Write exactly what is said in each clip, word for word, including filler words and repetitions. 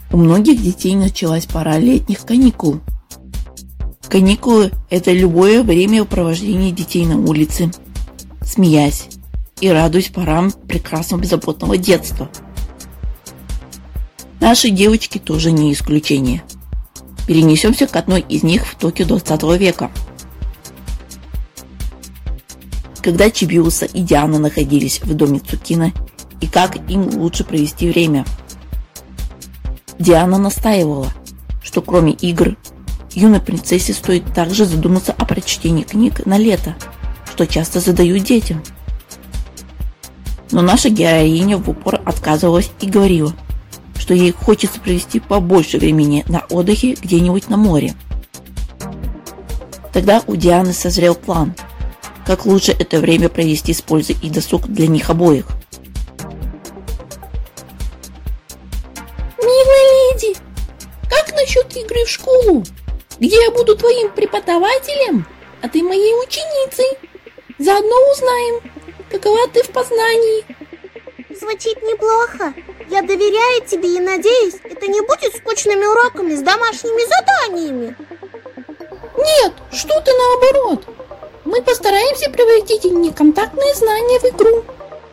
У многих детей началась пора летних каникул. Каникулы – это любое времяпровождение детей на улице, смеясь и радуясь порам прекрасного беззаботного детства. Наши девочки тоже не исключение. Перенесемся к одной из них в Токио двадцатого века. Когда Чибиуса и Диана находились в доме Цукино, и как им лучше провести время. Диана настаивала, что кроме игр, юной принцессе стоит также задуматься о прочтении книг на лето, что часто задают детям. Но наша героиня в упор отказывалась и говорила, что ей хочется провести побольше времени на отдыхе где-нибудь на море. Тогда у Дианы созрел план, как лучше это время провести с пользой и досуг для них обоих. Милая леди, как насчет игры в школу, где я буду твоим преподавателем, а ты моей ученицей? Заодно узнаем, какова ты в познании. Звучит неплохо. Я доверяю тебе и надеюсь, это не будет скучными уроками с домашними заданиями. Нет, что ты, наоборот. Мы постараемся превратить неконтактные знания в игру.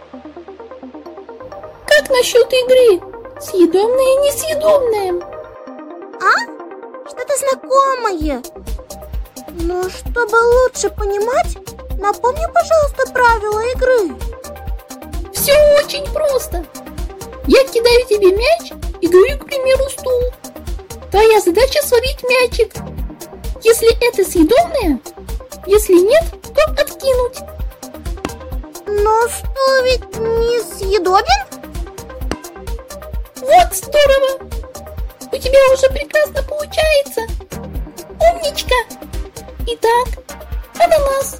Как насчет игры? Съедобное и несъедобное. А? Что-то знакомое. Но чтобы лучше понимать, напомни, пожалуйста, правила игры. Все очень просто. Я кидаю тебе мяч и говорю, к примеру, стул. Твоя задача словить мячик. Если это съедобное, если нет, то откинуть. Но стул ведь не съедобен? Вот здорово! У тебя уже прекрасно получается. Умничка! Итак, ананас.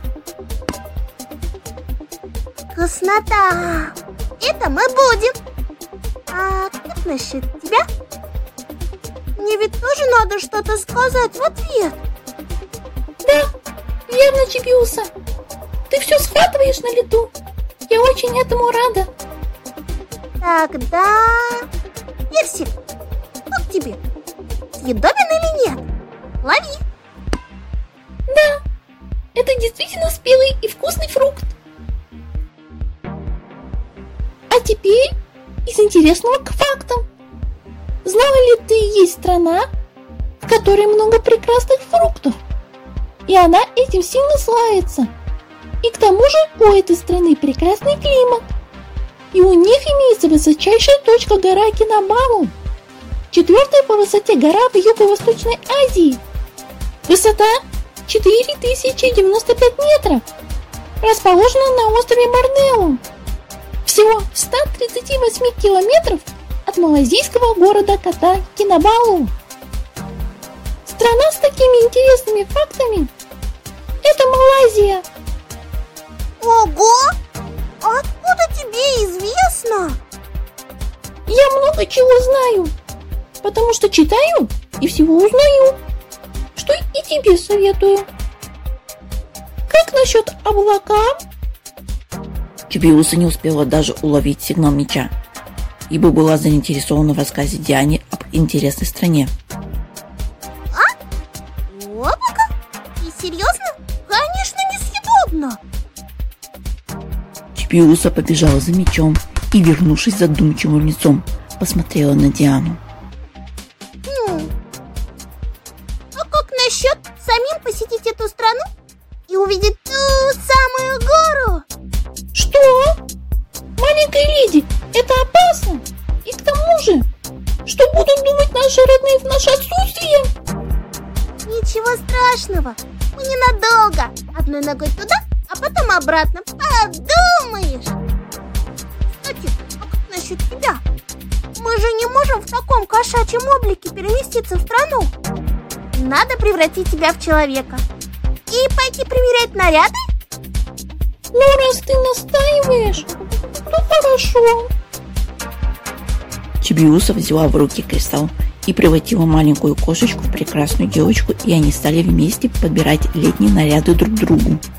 Вкуснота! Это мы будем. А как насчет тебя? Мне ведь тоже надо что-то сказать в ответ. Да, верно, Чибиуса. Ты все схватываешь на лету. Я очень этому рада. Тогда... Персик, как тебе? Съедобен или нет? Лови. Да, это действительно спелый и вкусный фрукт. А теперь из интересного к фактам. Знала ли ты, есть страна, в которой много прекрасных фруктов, и она этим сильно славится. И к тому же у этой страны прекрасный климат, и у них имеется высочайшая точка гора Кинабалу, четвертая по высоте гора в Юго-Восточной Азии. Высота четыре тысячи девяносто пять метров, расположена на острове Борнео, всего в ста тридцати восьми километров от малайзийского города Кота Кинабалу. Страна с такими интересными фактами – это Малайзия. Ого! Откуда тебе известно? Я много чего знаю, потому что читаю и всего узнаю, что и тебе советую. Как насчет облака? Чибиуса не успела даже уловить сигнал мяча, ибо была заинтересована в рассказе Диане об интересной стране. А? Облако? И серьезно? Конечно, несъедобно. Чибиуса побежала за мячом и, вернувшись задумчивым лицом, посмотрела на Диану. Хм. А как насчет самим посетить эту страну и увидеть ту самую гору? Что? Маленькая леди, это опасно. И к тому же, что будут думать наши родные в наше отсутствие? Ничего страшного. Мы ненадолго. Одной ногой туда, а потом обратно. Подумаешь. Кстати, а как насчет тебя? Мы же не можем в таком кошачьем облике переместиться в страну. Надо превратить тебя в человека. И пойти примерять наряды? Ну, раз ты настаиваешь, то хорошо. Чибиуса взяла в руки кристалл и превратила маленькую кошечку в прекрасную девочку, и они стали вместе подбирать летние наряды друг другу.